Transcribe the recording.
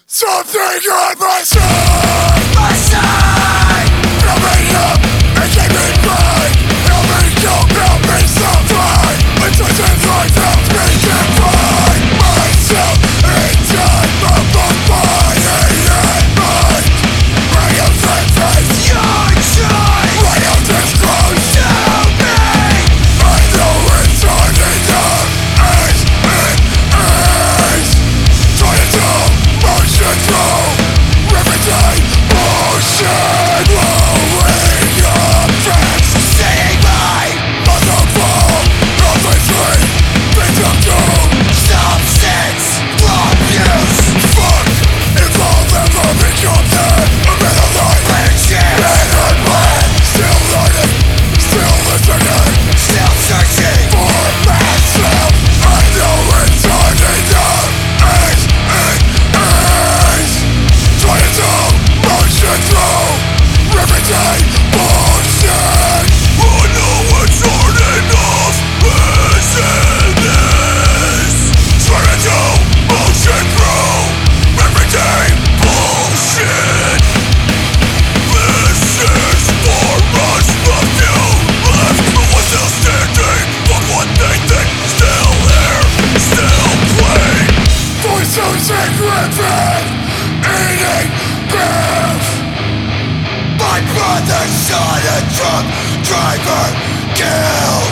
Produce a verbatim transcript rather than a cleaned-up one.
Something on my side, my side. Help me up and keep me blind. Help me go, help me survive. A twisted life helps me get by myself inside my body and mind. Right out that face, your choice. Right out this close to me. I know it's hard enough as it is. Trying to motion through everyday motion. Blowing up tracks, seeing my mother fall. Obviously, victim to substance abuse. Fuck if I'll ever become that. A better life, better chance, better plan. Still learning, still listening, still searching for myself. I know it's hard enough as it is. Trying to motion through everyday bullshit. I know it's hard enough as it is. Trying to motion through everyday bullshit. This is for us, the few left who are still standing. Fuck what they think, still here, still playing. Voices and gripping, eating beef. My brother's son, a truck driver, killed.